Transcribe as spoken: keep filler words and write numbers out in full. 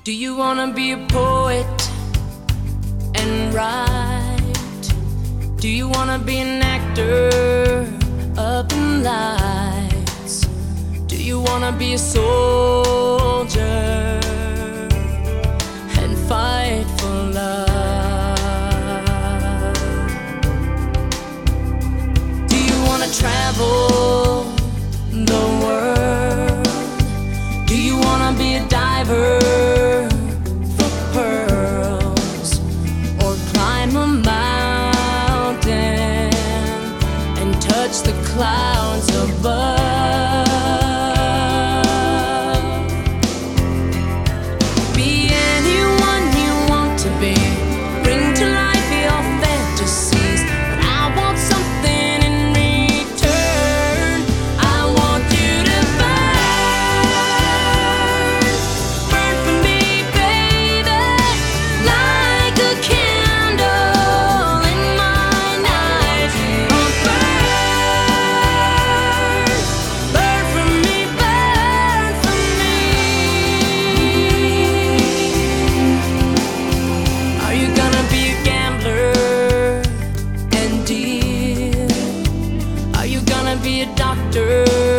Do you wanna be a poet and write? Do you wanna be an actor up in lights? Do you wanna be a soldier and fight for love? Do you wanna travel the world? Do you wanna be a diver for pearls, or climb a mountain and touch the clouds above? Be anyone you want to be, bring to life your fantasies, but I want something in return. I want you to burn, burn for me, baby, like a candle in my night. Oh, burn, burn for me, burn for me. Are you gonna be a gambler and deal? Are you gonna be a doctor